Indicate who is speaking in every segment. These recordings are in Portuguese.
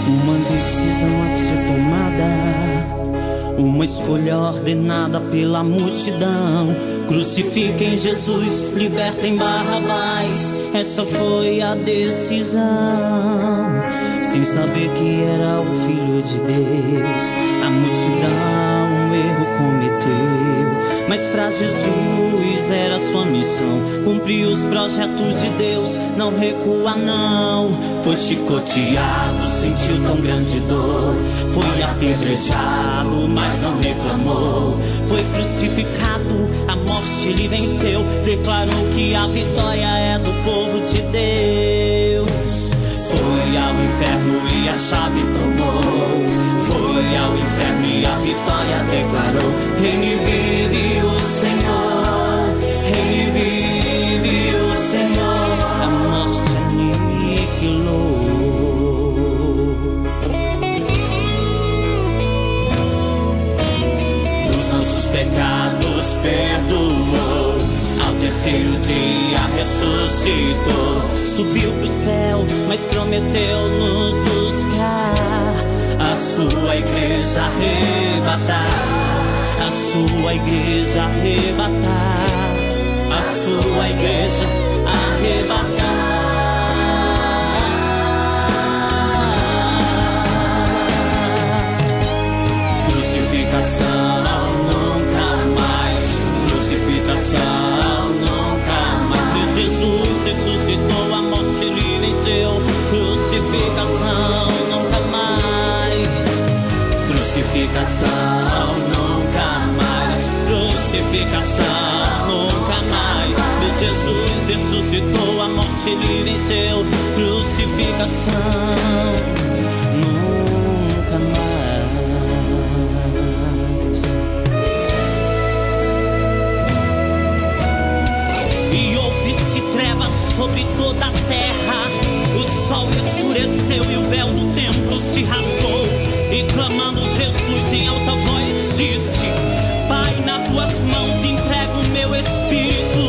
Speaker 1: Uma decisão a ser tomada, uma escolha ordenada pela multidão. Crucifiquem Jesus, libertem Barrabás. Essa foi a decisão, sem saber que era o Filho de Deus. A multidão um erro cometeu, mas pra Jesus era sua missão cumprir os projetos de Deus. Não recua não. Foi chicoteado, sentiu tão grande dor. Foi apedrejado, mas não reclamou. Foi crucificado, a morte ele venceu. Declarou que a vitória é do povo de Deus. Foi ao inferno e a chave tomou. Foi ao inferno e a vitória declarou. Reine vive o Senhor, reine vive o Senhor. A morte aniquilou. Os nossos pecados perdoou. Ao terceiro dia ressuscitou. Subiu pro céu, mas prometeu nos buscar. A sua igreja arrebatar, a sua igreja arrebatar, a sua igreja arrebatar. Crucificação nunca mais, crucificação nunca mais. Jesus ressuscitou, a morte ele venceu. Crucificação nunca mais, crucificação nunca mais, crucificação nunca mais. Meu Jesus ressuscitou, a morte ele venceu. Crucificação nunca mais. E houve-se trevas sobre toda a terra. O sol escureceu e o véu do templo se rasgou. E clamando Jesus em alta voz disse: Pai, nas tuas mãos entrego o meu espírito.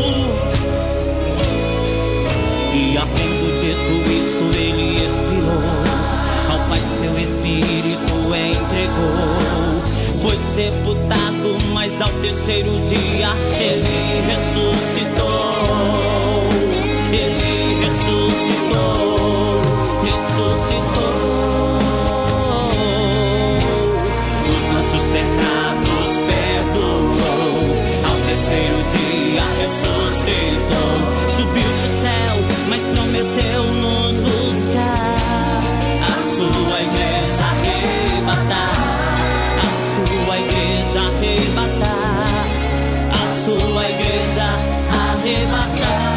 Speaker 1: E havendo dito isto, ele expirou. Ao Pai seu espírito entregou. Foi sepultado, mas ao terceiro dia ele ressuscitou. Ele ressuscitou. Ressuscitou. Os nossos pecados perdoou. Ao terceiro dia ressuscitou. Subiu pro céu, mas prometeu nos buscar. A sua igreja arrebatar, a sua igreja arrebatar, a sua igreja arrebatar.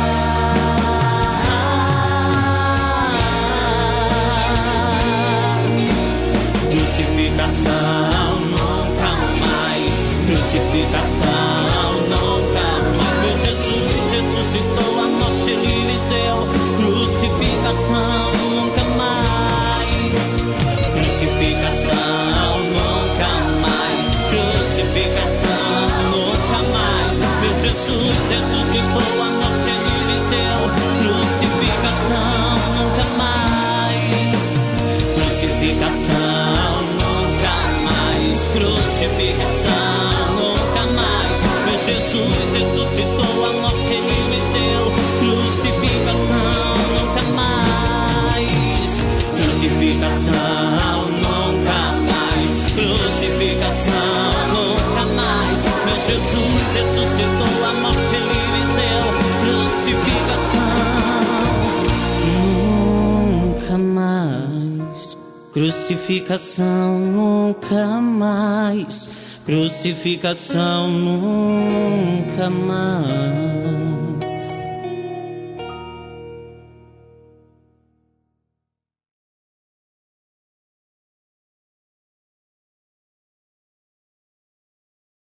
Speaker 1: Crucificação nunca mais, crucificação nunca mais. Meu Jesus ressuscitou, a morte ele venceu. Crucificação nunca mais, crucificação nunca mais, crucificação nunca mais. Meu Jesus ressuscitou, a morte ele venceu. Crucificação nunca mais, crucificação nunca mais, crucificação nunca mais. Meu Jesus ressuscitou, a morte ele venceu. Crucificação nunca mais, crucificação nunca mais, crucificação nunca mais. Meu Jesus ressuscitou, a morte ele venceu. Crucificação nunca mais, crucificação nunca mais, crucificação nunca mais.